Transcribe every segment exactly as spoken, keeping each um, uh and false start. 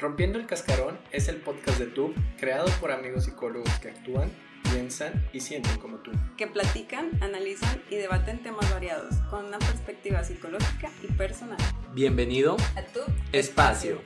Rompiendo el Cascarón es el podcast de T U B creado por amigos psicólogos que actúan, piensan y sienten como tú. Que platican, analizan y debaten temas variados con una perspectiva psicológica y personal. Bienvenido a tu espacio.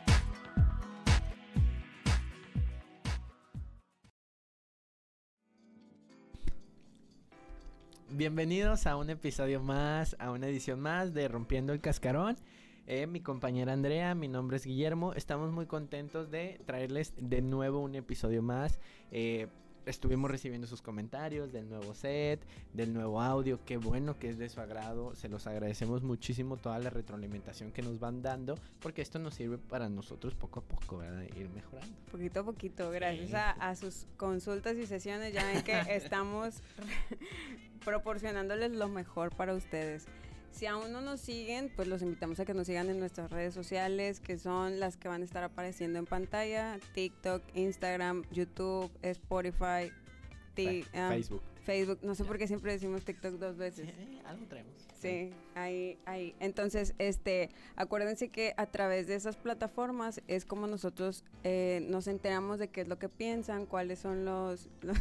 Bienvenidos a un episodio más, a una edición más de Rompiendo el Cascarón. Eh, mi compañera Andrea, mi nombre es Guillermo. Estamos muy contentos de traerles de nuevo un episodio más. Eh, estuvimos recibiendo sus comentarios del nuevo set, del nuevo audio. Qué bueno que es de su agrado. Se los agradecemos muchísimo toda la retroalimentación que nos van dando, porque esto nos sirve para nosotros poco a poco, ¿verdad? Ir mejorando. Poquito a poquito, gracias sí. a, a sus consultas y sesiones. Ya ven que estamos proporcionándoles lo mejor para ustedes. Si aún no nos siguen, pues los invitamos a que nos sigan en nuestras redes sociales, que son las que van a estar apareciendo en pantalla: TikTok, Instagram, YouTube, Spotify, t- Fe- um, Facebook. Facebook, no sé por qué siempre decimos TikTok dos veces. Sí, algo traemos. Sí, ahí, ahí. Entonces, este, acuérdense que a través de esas plataformas es como nosotros eh, nos enteramos de qué es lo que piensan, cuáles son los... los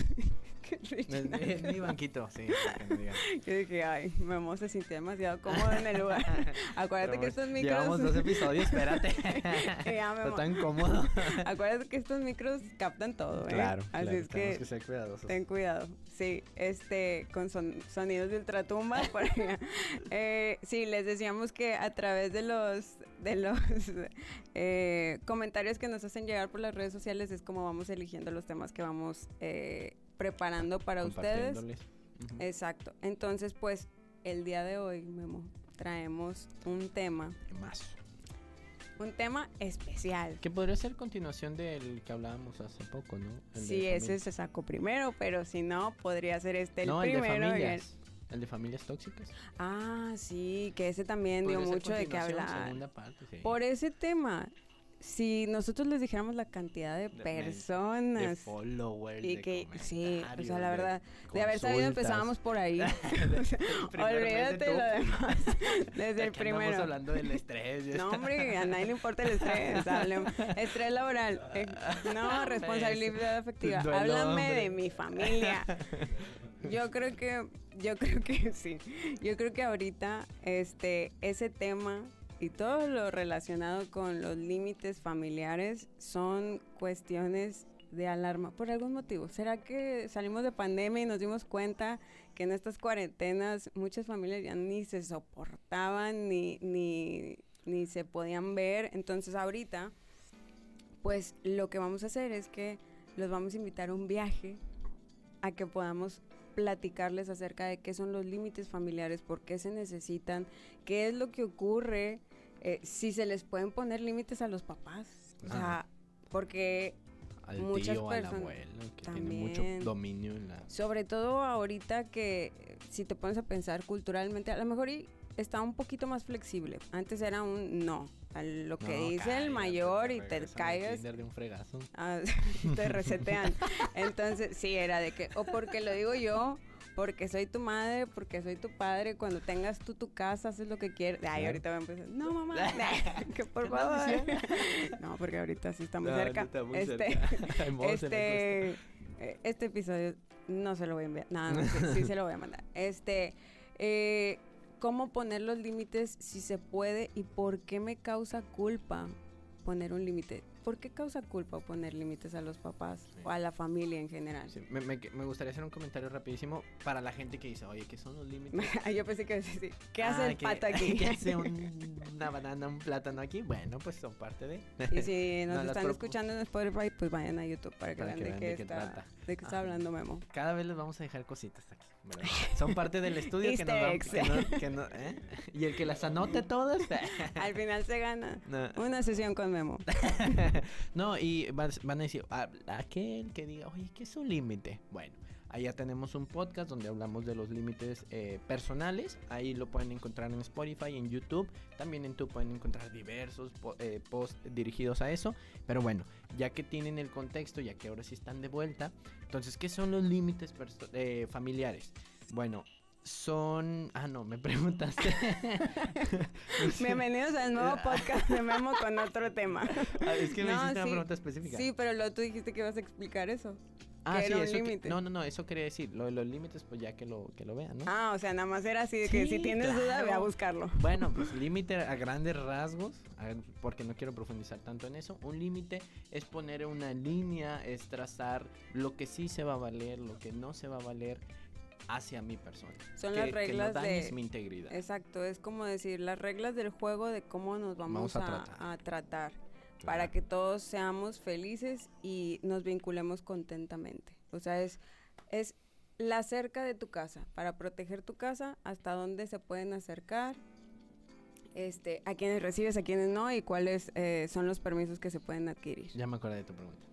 es mi banquito, sí. Yo dije, ay, Memo se sintió demasiado cómodo en el lugar. Acuérdate Pero que estos micros... Llevamos dos episodios, espérate. Ya, Memo. Está tan cómodo. Acuérdate que estos micros captan todo, ¿eh? Claro, Así claro, es tenemos que, que ser cuidadosos. Ten cuidado, sí, este, con son, sonidos de ultratumba. Por allá. Eh, sí, les decíamos que a través de los, de los eh, comentarios que nos hacen llegar por las redes sociales es como vamos eligiendo los temas que vamos eh, preparando para ustedes. Uh-huh. Exacto. Entonces, pues, el día de hoy, Memo, traemos un tema. ¿Qué más? Un tema especial. Que podría ser continuación del que hablábamos hace poco, ¿no? El sí, ese se sacó primero, pero si no, podría ser este el no, primero. El de familias. El de familias tóxicas. Ah, sí, que ese también dio mucho de qué hablar. Segunda parte, sí. Por ese tema, si nosotros les dijéramos la cantidad de, de personas, de followers, y de que sí, o sea, la verdad, de, de haber sabido empezábamos por ahí. O sea, olvídate de lo demás. Desde el primero. Estamos hablando del estrés. No, hombre, a nadie le importa el estrés. Hablemos. Estrés laboral. Eh, no, responsabilidad afectiva. Duelo, Háblame hombre. de mi familia. Yo creo que, yo creo que sí. Yo creo que ahorita, este, ese tema y todo lo relacionado con los límites familiares son cuestiones de alarma por algún motivo. ¿Será que salimos de pandemia y nos dimos cuenta que en estas cuarentenas muchas familias ya ni se soportaban ni, ni, ni se podían ver? Entonces ahorita, pues lo que vamos a hacer es que los vamos a invitar a un viaje a que podamos platicarles acerca de qué son los límites familiares, por qué se necesitan, qué es lo que ocurre, eh, si se les pueden poner límites a los papás, o ah. sea, porque al muchas tío, personas, al abuelo, que también, tiene mucho dominio en la... Sobre todo ahorita que, si te pones a pensar culturalmente, a lo mejor y está un poquito más flexible. Antes era un no, a lo que no, dice cállate, el mayor te y te caigas. De un fregazo. Ah, te resetean. Entonces, sí, era de que, o porque lo digo yo, porque soy tu madre, porque soy tu padre, cuando tengas tú tu casa, haces lo que quieres. Ay, ahorita voy a empezar, no, mamá, que por favor. No, porque ahorita sí estamos no, cerca. Muy este, cerca. este, este episodio no se lo voy a enviar. No, no, sí, sí se lo voy a mandar. Este, eh... ¿Cómo poner los límites si se puede y por qué me causa culpa poner un límite? ¿Por qué causa culpa poner límites a los papás sí. o a la familia en general? Sí, me, me, me gustaría hacer un comentario rapidísimo para la gente que dice, oye, ¿qué son los límites? Yo pensé que sí, sí. ¿Qué ah, hace el que, pato aquí? ¿Qué hace un, una banana, un plátano aquí? Bueno, pues son parte de... Y si nos no, están pro... escuchando en Spotify, pues vayan a YouTube para que para vean que de, qué, de qué está, trata. De qué está ah, hablando Memo. Cada vez les vamos a dejar cositas aquí, ¿verdad? Son parte del estudio que nos dan, que no, que no, ¿eh? Y el que las anote todas... Al final se gana no. una sesión con Memo. No, y Y van a decir, ah, aquel que diga, oye, ¿qué es un límite? Bueno, allá tenemos un podcast donde hablamos de los límites eh, personales. Ahí lo pueden encontrar en Spotify, en YouTube. También en YouTube pueden encontrar diversos po- eh, posts dirigidos a eso. Pero bueno, ya que tienen el contexto, ya que ahora sí están de vuelta. Entonces, ¿qué son los límites perso- eh, familiares? Bueno, son... Ah, no, me preguntaste. Bienvenidos al nuevo podcast de Memo con otro tema. Ah, es que me No, hiciste una sí, pregunta específica. Sí, pero luego tú dijiste que ibas a explicar eso. Ah, que sí, era un eso que- límite. no, no, no, eso quería decir. Lo de los límites, pues ya que lo, que lo vean, ¿no? Ah, o sea, nada más era así de que Sí, si tienes duda, ve a claro. buscarlo. Bueno, pues límite a grandes rasgos, a- porque no quiero profundizar tanto en eso. Un límite es poner una línea, es trazar lo que sí se va a valer, lo que no se va a valer hacia mi persona. Son que, las reglas que no dañes de... mi integridad. Exacto, es como decir las reglas del juego de cómo nos vamos, Vamos a a, tratar. a tratar Claro. para que todos seamos felices y nos vinculemos contentamente. O sea, es, es la cerca de tu casa, para proteger tu casa, hasta dónde se pueden acercar, este, a quienes recibes, a quienes no, y cuáles eh, son los permisos que se pueden adquirir. Ya me acordé de tu pregunta.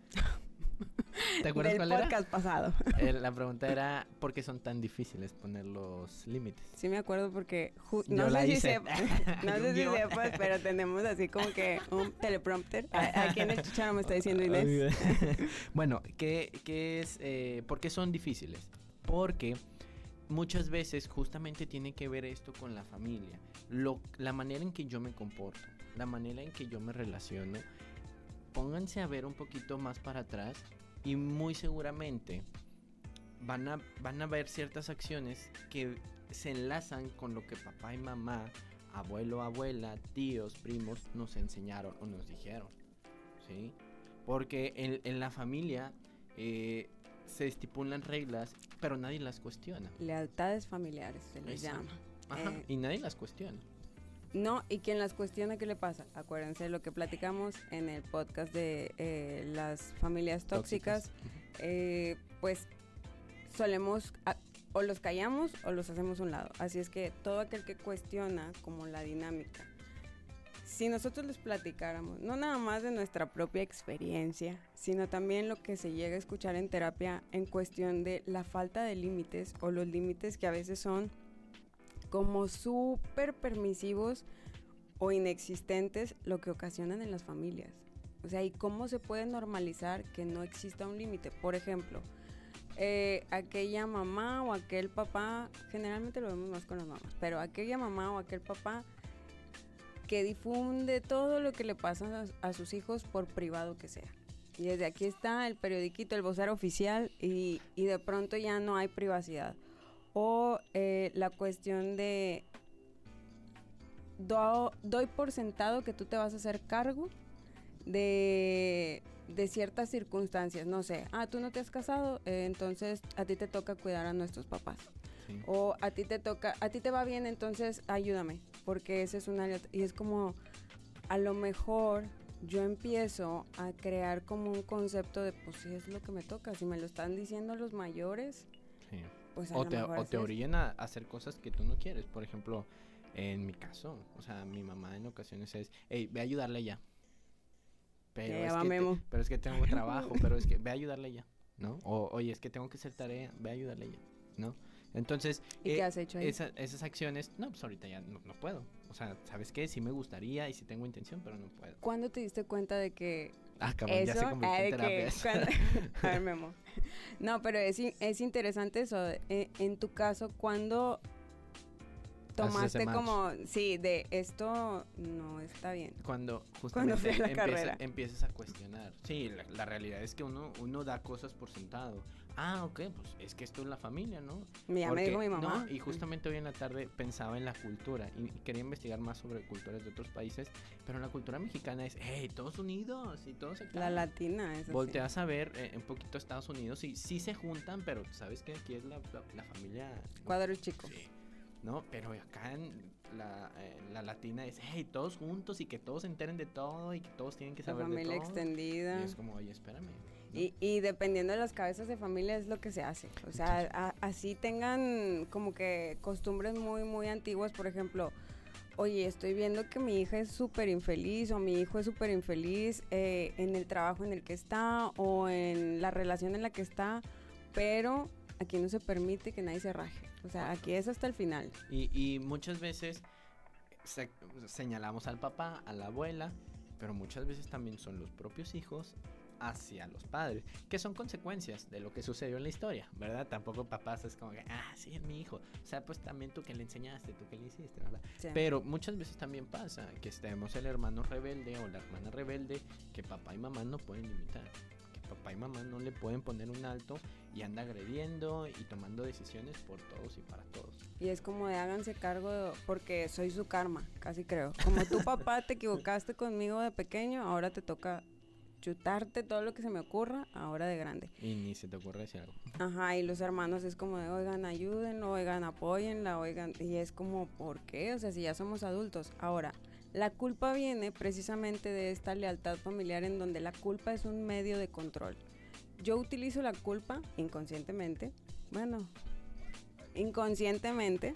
¿Te acuerdas Del cuál era? podcast pasado. Eh, la pregunta era, ¿por qué son tan difíciles poner los límites? Sí me acuerdo porque ju- Yo no la sé si hice. sepas, no Un sé si guión. sepas, pero tenemos así como que un teleprompter. A- Aquí en el chicharo me está diciendo Inés. Bueno, ¿qué, qué es, eh, ¿por qué son difíciles? Porque muchas veces justamente tiene que ver esto con la familia. Lo, la manera en que yo me comporto, la manera en que yo me relaciono. Pónganse a ver un poquito más para atrás y muy seguramente van a, van a ver ciertas acciones que se enlazan con lo que papá y mamá, abuelo, abuela, tíos, primos nos enseñaron o nos dijeron, ¿sí? Porque en, en la familia eh, se estipulan reglas, pero nadie las cuestiona. Lealtades familiares se les Exacto. llama. Ajá, Eh, y nadie las cuestiona. No, y quien las cuestiona, ¿qué le pasa? Acuérdense lo que platicamos en el podcast de eh, las familias tóxicas. Eh, pues solemos a- o los callamos o los hacemos a un lado. Así es que todo aquel que cuestiona como la dinámica, si nosotros les platicáramos, no nada más de nuestra propia experiencia, sino también lo que se llega a escuchar en terapia en cuestión de la falta de límites o los límites que a veces son como súper permisivos o inexistentes, lo que ocasionan en las familias. O sea, ¿y cómo se puede normalizar que no exista un límite? Por ejemplo, eh, aquella mamá o aquel papá, generalmente lo vemos más con las mamás, pero aquella mamá o aquel papá que difunde todo lo que le pasa a, a sus hijos por privado que sea. Y desde aquí está el periodiquito, el vocero oficial, y, y de pronto ya no hay privacidad. O eh, la cuestión de do, doy por sentado que tú te vas a hacer cargo de, de ciertas circunstancias. No sé, ah, tú no te has casado, eh, entonces a ti te toca cuidar a nuestros papás. Sí. O a ti te toca, a ti te va bien, entonces ayúdame, porque ese es una... Y es como, a lo mejor yo empiezo a crear como un concepto de, pues sí, es lo que me toca. Si me lo están diciendo los mayores, Sí. pues a O lo te, mejor o así te es. orillan a hacer cosas que tú no quieres. Por ejemplo, en mi caso, o sea, mi mamá en ocasiones es, hey, ve a ayudarle ya. Pero, Ya es va que te- Memo. pero es que tengo trabajo, pero es que ve a ayudarle ya, ¿no? O, oye, es que tengo que hacer tarea, ve a ayudarle ya, ¿no? Entonces, ¿Y eh, qué has hecho ahí? esa- esas acciones, no, pues ahorita ya no, no puedo. O sea, ¿sabes qué? Sí me gustaría y sí tengo intención, pero no puedo. ¿Cuándo te diste cuenta de que Ah, cabrón, ya se eso, convirtió ah, en de que terapia eso. cuando- a ver, Memo. No, pero es, in- es interesante eso. de- eh, en tu caso, cuando tomaste match. como, sí, de esto no está bien. Cuando Cuando justamente fui a la empieza- carrera. empiezas a cuestionar. Sí, la, la realidad es que uno, uno da cosas por sentado. Ah, ok, pues es que esto es la familia, ¿no? Ya me dijo mi mamá. No, y justamente hoy en la tarde pensaba en la cultura y, y quería investigar más sobre culturas de otros países, pero la cultura mexicana es, hey, todos unidos y todos acá. La latina, es así. Volteas a ver eh, un poquito a Estados Unidos y sí se juntan, pero sabes que aquí es la, la, la familia. Cuadro chico. Sí, ¿no? Pero acá en la, eh, la latina es, hey, todos juntos y que todos se enteren de todo y que todos tienen que La saber de familia todo. extendida. Y es como, oye, espérame. ¿no? Y, y dependiendo de las cabezas de familia es lo que se hace. O sea, a- así tengan como que costumbres muy, muy antiguas. Por ejemplo, oye, estoy viendo que mi hija es súper infeliz o mi hijo es súper infeliz eh, en el trabajo en el que está o en la relación en la que está, pero aquí no se permite que nadie se raje. O sea, aquí es hasta el final. Y, y muchas veces se- señalamos al papá, a la abuela, pero muchas veces también son los propios hijos hacia los padres, que son consecuencias de lo que sucedió en la historia, ¿verdad? Tampoco papás es como que, ah, sí, es mi hijo. O sea, pues también tú que le enseñaste, tú que le hiciste, ¿verdad? Sí. Pero muchas veces también pasa que estemos el hermano rebelde o la hermana rebelde que papá y mamá no pueden limitar. Papá y mamá no le pueden poner un alto y anda agrediendo y tomando decisiones por todos y para todos. Y es como de háganse cargo de, porque soy su karma, casi creo. Como tu papá te equivocaste conmigo de pequeño, ahora te toca chutarte todo lo que se me ocurra ahora de grande. Y ni se te ocurre decir algo. Ajá, y los hermanos es como de, oigan, ayúdenlo, oigan, apóyenla, oigan, y es como, ¿por qué? O sea, si ya somos adultos. Ahora, la culpa viene precisamente de esta lealtad familiar en donde la culpa es un medio de control. Yo utilizo la culpa inconscientemente, bueno, inconscientemente,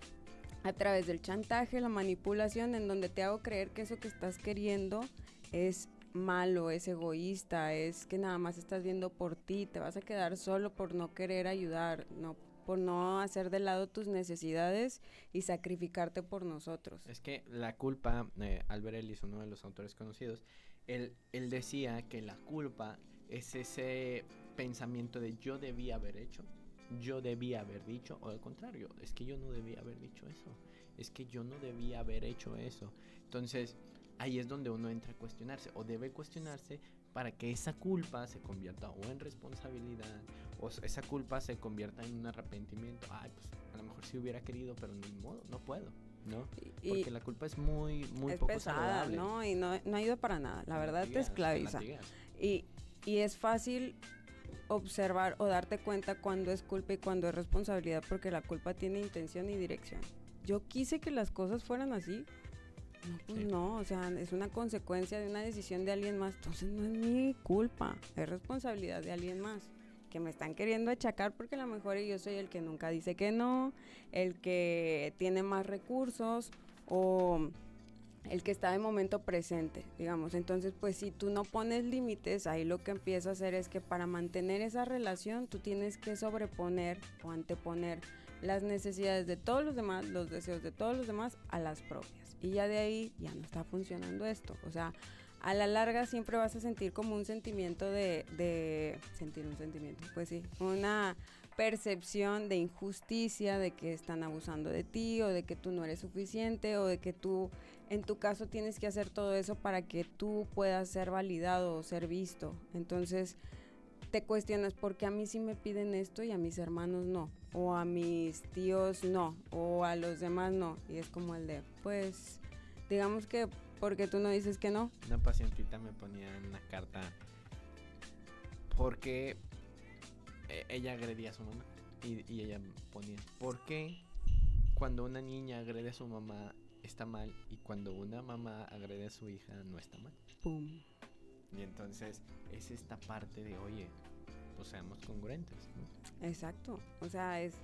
a través del chantaje, la manipulación, en donde te hago creer que eso que estás queriendo es malo, es egoísta, es que nada más estás viendo por ti, te vas a quedar solo por no querer ayudar, no por no hacer de lado tus necesidades y sacrificarte por nosotros. Es que la culpa, eh, Albert Ellis, uno de los autores conocidos, él, él decía que la culpa es ese pensamiento de yo debía haber hecho, yo debía haber dicho, o al contrario, es que yo no debía haber dicho eso, es que yo no debía haber hecho eso. Entonces, ahí es donde uno entra a cuestionarse, o debe cuestionarse para que esa culpa se convierta o en responsabilidad, o esa culpa se convierta en un arrepentimiento. Ay, pues a lo mejor sí hubiera querido, pero ni modo, no puedo, ¿no? Y porque la culpa es muy, muy es poco pesada, saludable. ¿no? Y no, no ayuda para nada, la verdad te esclaviza. Y, y es fácil observar o darte cuenta cuando es culpa y cuando es responsabilidad, porque la culpa tiene intención y dirección. Yo quise que las cosas fueran así. No, pues sí. No, o sea, es una consecuencia de una decisión de alguien más, entonces no es mi culpa, es responsabilidad de alguien más, que me están queriendo achacar porque a lo mejor yo soy el que nunca dice que no, el que tiene más recursos o el que está de momento presente, digamos. Entonces, pues si tú no pones límites, ahí lo que empieza a hacer es que para mantener esa relación tú tienes que sobreponer o anteponer las necesidades de todos los demás, los deseos de todos los demás a las propias. Y ya de ahí ya no está funcionando esto. O sea, a la larga siempre vas a sentir como un sentimiento de, de sentir un sentimiento, pues sí, una percepción de injusticia, de que están abusando de ti o de que tú no eres suficiente o de que tú, en tu caso, tienes que hacer todo eso para que tú puedas ser validado o ser visto. Entonces te cuestionas, ¿por qué a mí sí me piden esto y a mis hermanos no? O a mis tíos no, o a los demás no. Y es como el de, pues, digamos que, porque tú no dices que no. Una pacientita me ponía en una carta porque ella agredía a su mamá. Y, y ella ponía, ¿por qué cuando una niña agrede a su mamá está mal y cuando una mamá agrede a su hija no está mal? Pum. Y entonces es esta parte de, oye, pues seamos congruentes, ¿no? Exacto, o sea, es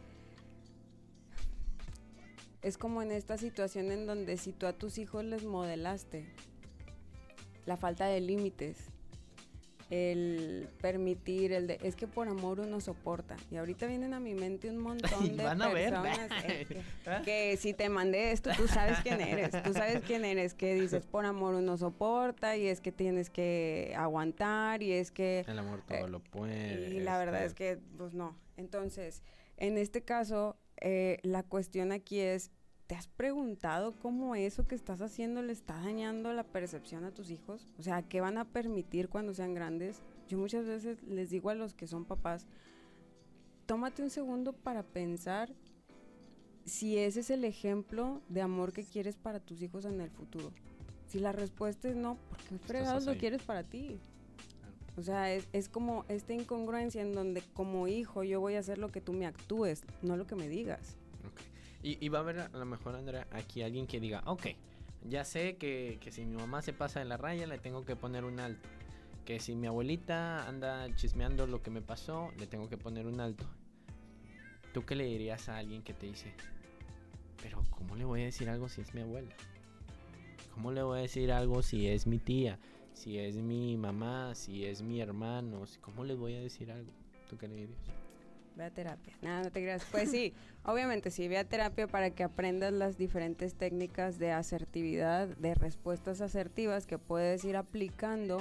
es como en esta situación en donde si tú a tus hijos les modelaste la falta de límites, el permitir, el de, es que por amor uno soporta. Y ahorita vienen a mi mente un montón de van a personas ver. eh, que, que si te mandé esto, tú sabes quién eres, tú sabes quién eres, que dices por amor uno soporta y es que tienes que aguantar y es que... El amor todo eh, lo puede. Y la verdad es que, pues no. Entonces, en este caso, eh, la cuestión aquí es, ¿te has preguntado cómo eso que estás haciendo le está dañando la percepción a tus hijos? O sea, ¿qué van a permitir cuando sean grandes? Yo muchas veces les digo a los que son papás, tómate un segundo para pensar si ese es el ejemplo de amor que quieres para tus hijos en el futuro. Si la respuesta es no, ¿por qué fregados lo quieres para ti? O sea, es, es como esta incongruencia en donde como hijo yo voy a hacer lo que tú me actúes, no lo que me digas. Okay. Y, y va a haber a lo mejor, Andrea, aquí alguien que diga, ok, ya sé que, que si mi mamá se pasa de la raya le tengo que poner un alto. Que si mi abuelita anda chismeando lo que me pasó, le tengo que poner un alto. ¿Tú qué le dirías a alguien que te dice, pero cómo le voy a decir algo si es mi abuela? ¿Cómo le voy a decir algo si es mi tía? Si es mi mamá, si es mi hermano, ¿cómo le voy a decir algo? ¿Tú qué le dirías? Ve a terapia. Nada, no te creas. Pues sí, obviamente sí, ve a terapia para que aprendas las diferentes técnicas de asertividad, de respuestas asertivas que puedes ir aplicando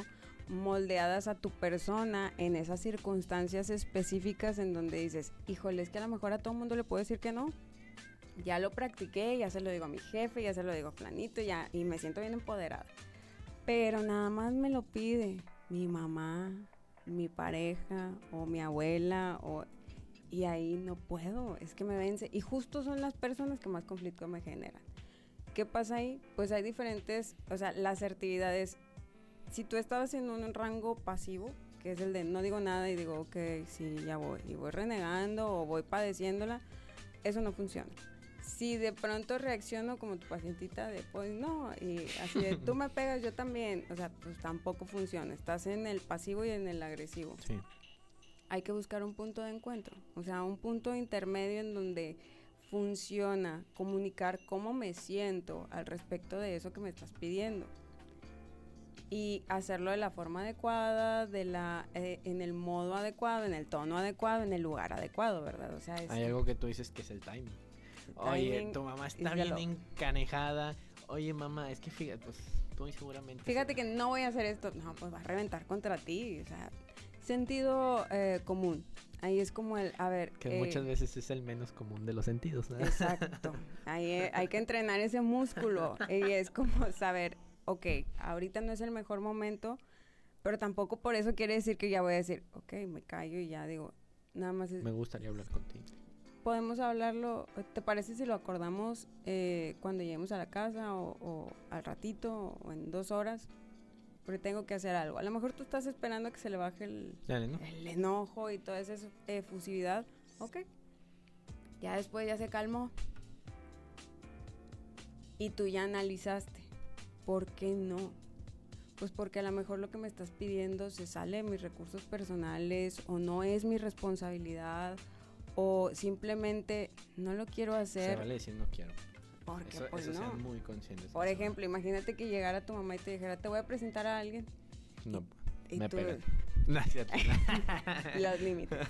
moldeadas a tu persona en esas circunstancias específicas en donde dices, híjole, es que a lo mejor a todo mundo le puedo decir que no. Ya lo practiqué, ya se lo digo a mi jefe, ya se lo digo a Flanito, ya, y me siento bien empoderada. Pero nada más me lo pide mi mamá, mi pareja o mi abuela, o, y ahí no puedo, es que me vence. Y justo son las personas que más conflicto me generan. ¿Qué pasa ahí? Pues hay diferentes, o sea, la asertividad es, si tú estabas en un rango pasivo, que es el de no digo nada y digo, ok, sí, ya voy, y voy renegando o voy padeciéndola, eso no funciona. Si de pronto reacciono como tu pacientita de, pues no, y así de, tú me pegas, yo también, o sea, pues tampoco funciona, estás en el pasivo y en el agresivo. Sí. Hay que buscar un punto de encuentro, o sea, un punto intermedio en donde funciona comunicar cómo me siento al respecto de eso que me estás pidiendo. Y hacerlo de la forma adecuada, de la eh, en el modo adecuado, en el tono adecuado, en el lugar adecuado, ¿verdad? O sea, es, hay algo que tú dices que es el timing. El Oye, timing tu mamá está bien encanejada. Oye, mamá, es que fíjate, pues tú muy seguramente... Fíjate que no voy a hacer esto. No, pues va a reventar contra ti. O sea, sentido eh, común. Ahí es como el, a ver... Que eh, muchas veces es el menos común de los sentidos, ¿no? Exacto. Ahí eh, hay que entrenar ese músculo. Y es como saber... ok, ahorita no es el mejor momento, pero tampoco por eso quiere decir que ya voy a decir, ok, me callo y ya digo, nada más es... Me gustaría hablar contigo. Podemos hablarlo, ¿te parece si lo acordamos eh, cuando lleguemos a la casa o, o al ratito o en dos horas? Porque tengo que hacer algo. A lo mejor tú estás esperando que se le baje el, Dale, ¿no? el enojo y toda esa efusividad. Ok. Ya después ya se calmó. Y tú ya analizaste. ¿Por qué no? Pues porque a lo mejor lo que me estás pidiendo se sale de mis recursos personales o no es mi responsabilidad o simplemente no lo quiero hacer. Se vale decir no quiero. Porque eso, pues eso no. sean muy conscientes. Por ejemplo, imagínate que llegara tu mamá y te dijera, te voy a presentar a alguien. No, y, y me tú, pegan. No, es cierto. Los límites.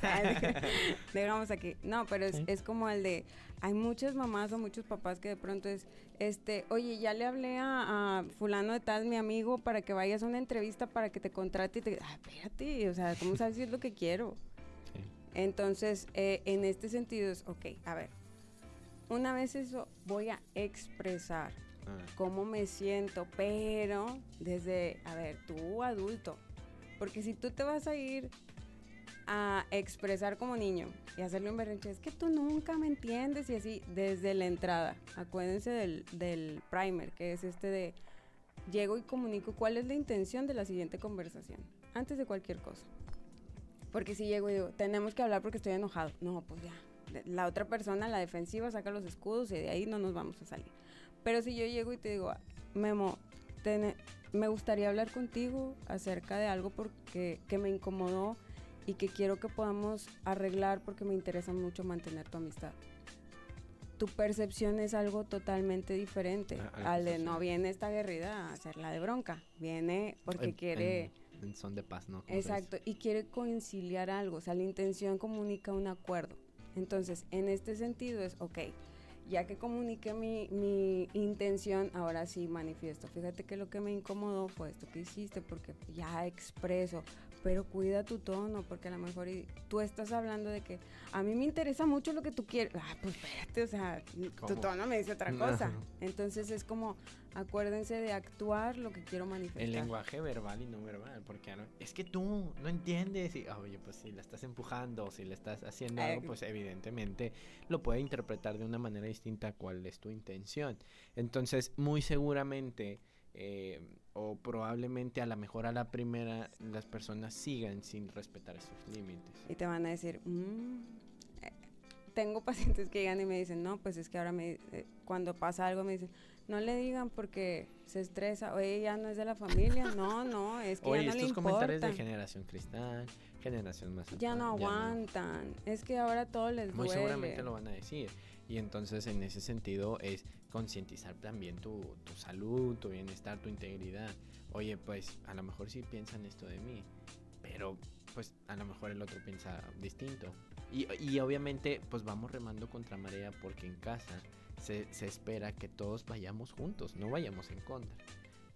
Dejamos aquí. No, pero es, ¿sí? Es como el de, hay muchas mamás o muchos papás que de pronto es, este, oye, ya le hablé a, a fulano de tal, mi amigo, para que vayas a una entrevista para que te contrate y te, ah, espérate, o sea, ¿cómo sabes si es lo que quiero? Sí. Entonces, eh, en este sentido es, ok, a ver, una vez eso voy a expresar ah. cómo me siento, pero desde, a ver, tú adulto, porque si tú te vas a ir a expresar como niño y hacerle un berrinche, es que tú nunca me entiendes y así, desde la entrada, acuérdense del, del primer, que es este de, llego y comunico cuál es la intención de la siguiente conversación, antes de cualquier cosa. Porque si llego y digo, tenemos que hablar porque estoy enojado, no, pues ya, la otra persona, la defensiva, saca los escudos y de ahí no nos vamos a salir. Pero si yo llego y te digo, Memo, ten, me gustaría hablar contigo acerca de algo porque que me incomodó y que quiero que podamos arreglar porque me interesa mucho mantener tu amistad. Tu percepción es algo totalmente diferente ah, al de no viene esta guerrida a hacerla de bronca, viene porque en, quiere... En, en son de paz, ¿no? Exacto, y quiere conciliar algo, o sea, la intención comunica un acuerdo. Entonces, en este sentido es, ok, ya que comuniqué mi, mi intención, ahora sí manifiesto. Fíjate que lo que me incomodó fue esto que hiciste, porque ya expreso, pero cuida tu tono, porque a lo mejor y, tú estás hablando de que a mí me interesa mucho lo que tú quieres. Ah, pues espérate, o sea, ¿cómo? Tu tono me dice otra cosa. No. Entonces es como, acuérdense de actuar lo que quiero manifestar. El lenguaje verbal y no verbal, porque no, es que tú no entiendes. Y, oye, pues si la estás empujando o si le estás haciendo algo, pues evidentemente lo puede interpretar de una manera distinta a cuál es tu intención. Entonces, muy seguramente... Eh, o probablemente a lo mejor a la primera las personas sigan sin respetar esos límites. Y te van a decir, mmm, eh, tengo pacientes que llegan y me dicen, no, pues es que ahora me, eh, cuando pasa algo me dicen, no le digan porque se estresa, oye, ya no es de la familia, no, no, es que oye, ya no le importa. Estos comentarios de generación cristal, generación más ya no aguantan, ya no. Es que ahora todo les muy duele. Seguramente lo van a decir. Y entonces en ese sentido es concientizar también tu, tu salud, tu bienestar, tu integridad. Oye, pues a lo mejor sí piensan esto de mí, pero pues a lo mejor el otro piensa distinto. Y, y obviamente pues vamos remando contra marea porque en casa se, se espera que todos vayamos juntos, no vayamos en contra.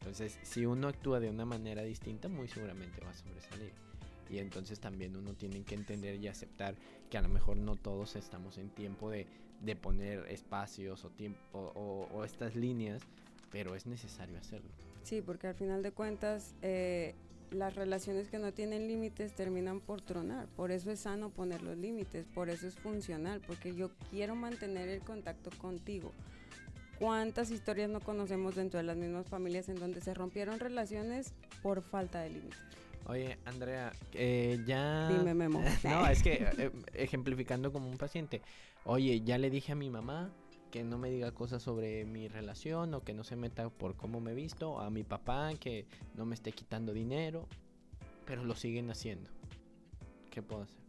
Entonces, si uno actúa de una manera distinta, muy seguramente va a sobresalir. Y entonces también uno tiene que entender y aceptar que a lo mejor no todos estamos en tiempo de, de poner espacios o, tiempo, o, o estas líneas, pero es necesario hacerlo. Sí, porque al final de cuentas, eh, las relaciones que no tienen límites terminan por tronar. Por eso es sano poner los límites, por eso es funcional, porque yo quiero mantener el contacto contigo. ¿Cuántas historias no conocemos dentro de las mismas familias en donde se rompieron relaciones por falta de límites? Oye, Andrea, eh, ya... Dime, Memo. No, es que eh, ejemplificando como un paciente. Oye, ya le dije a mi mamá que no me diga cosas sobre mi relación o que no se meta por cómo me he visto, a mi papá que no me esté quitando dinero, pero lo siguen haciendo. ¿Qué puedo hacer?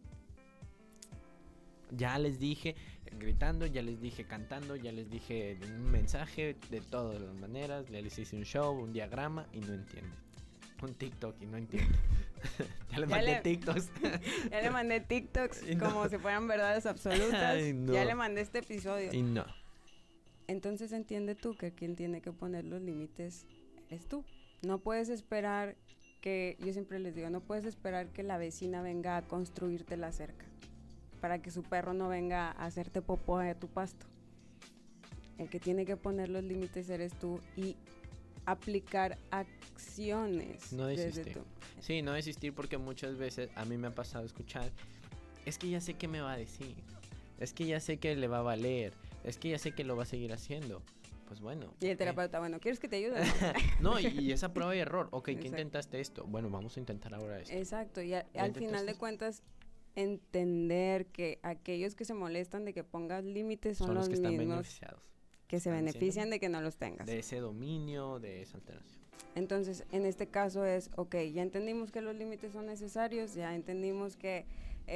Ya les dije gritando, ya les dije cantando, ya les dije un mensaje de todas las maneras, les hice un show, un diagrama y no entienden. Un TikTok y no entiendo. Ya le mandé TikToks. Ya le mandé TikToks no. Como si fueran verdades absolutas. Ay, no. Ya le mandé este episodio. Y no. Entonces entiende tú que quien tiene que poner los límites es tú. No puedes esperar que, yo siempre les digo, no puedes esperar que la vecina venga a construirte la cerca para que su perro no venga a hacerte popó de tu pasto. El que tiene que poner los límites eres tú y aplicar acciones. No desistir. Sí, no desistir porque muchas veces a mí me ha pasado escuchar, es que ya sé qué me va a decir, es que ya sé que le va a valer, es que ya sé que lo va a seguir haciendo. Pues bueno. Y el terapeuta, eh. bueno, ¿quieres que te ayude? No, y, y esa prueba y error. Ok, ¿qué intentaste esto? Bueno, vamos a intentar ahora esto. Exacto, y a, al final de cuentas entender que aquellos que se molestan de que pongas límites son, son los, los que mismos están beneficiados. Que se benefician de que no los tengas. De ese dominio, de esa alteración. Entonces, en este caso es, ok, ya entendimos que los límites son necesarios, ya entendimos que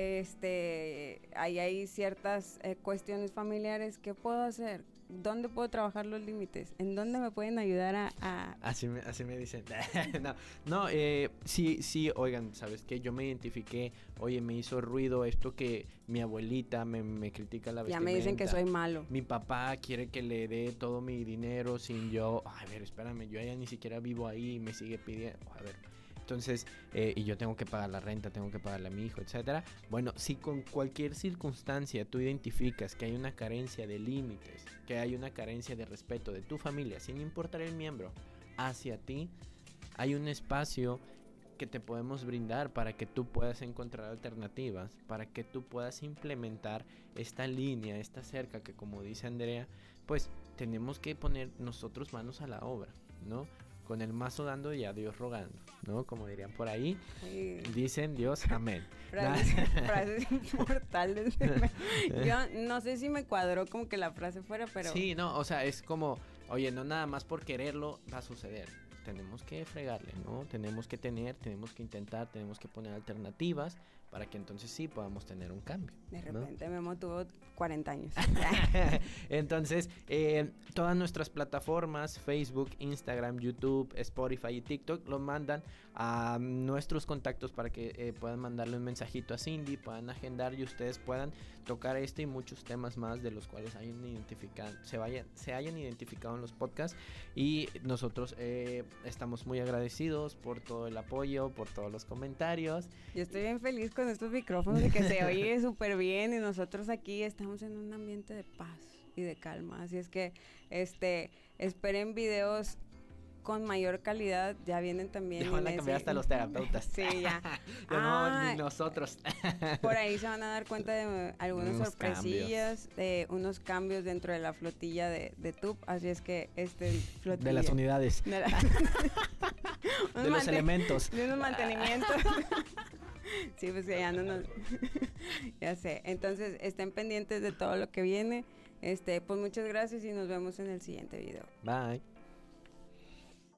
este, hay, hay ciertas eh, cuestiones familiares. ¿Qué puedo hacer? ¿Dónde puedo trabajar los límites? ¿En dónde me pueden ayudar a...? a... Así, me, así me dicen. no, no eh, sí, sí, oigan, ¿sabes qué? Yo me identifiqué, oye, me hizo ruido esto que mi abuelita me, me critica la vestimenta. Ya me dicen que soy malo. Mi papá quiere que le dé todo mi dinero sin yo... A ver, espérame, yo ya ni siquiera vivo ahí y me sigue pidiendo... A ver... Entonces, eh, y yo tengo que pagar la renta, tengo que pagarle a mi hijo, etcétera. Bueno, si con cualquier circunstancia tú identificas que hay una carencia de límites, que hay una carencia de respeto de tu familia, sin importar el miembro, hacia ti, hay un espacio que te podemos brindar para que tú puedas encontrar alternativas, para que tú puedas implementar esta línea, esta cerca que, como dice Andrea, pues tenemos que poner nosotros manos a la obra, ¿no? Con el mazo dando y a Dios rogando, ¿no? Como dirían por ahí, sí. Dicen Dios, amén. Frases, frases inmortales. Yo no sé si me cuadró como que la frase fuera, pero... Sí, no, o sea, es como, oye, no nada más por quererlo va a suceder. Tenemos que fregarle, ¿no? Tenemos que tener, tenemos que intentar, tenemos que poner alternativas para que entonces sí podamos tener un cambio. De repente, ¿no? Memo tuvo cuarenta años. Entonces, eh, todas nuestras plataformas, Facebook, Instagram, YouTube, Spotify y TikTok, lo mandan a nuestros contactos para que eh, puedan mandarle un mensajito a Cindy, puedan agendar y ustedes puedan tocar este y muchos temas más de los cuales hayan identificado, se, vayan, se hayan identificado en los podcasts. Y nosotros eh, estamos muy agradecidos por todo el apoyo, por todos los comentarios. Yo estoy bien feliz con estos micrófonos de que se oye súper bien y nosotros aquí estamos en un ambiente de paz y de calma, así es que este esperen videos con mayor calidad, ya vienen también. Ya van a cambiar hasta los terapeutas. Sí, ya. ya ah, no, ni nosotros. Por ahí se van a dar cuenta de algunas unos sorpresillas, cambios. de unos cambios dentro de la flotilla de, de T U P, así es que este flotilla. De las unidades. De, la, de los elementos. De unos mantenimientos. Sí, pues ya no nos... ya sé. Entonces, estén pendientes de todo lo que viene. Este, pues muchas gracias y nos vemos en el siguiente video. Bye.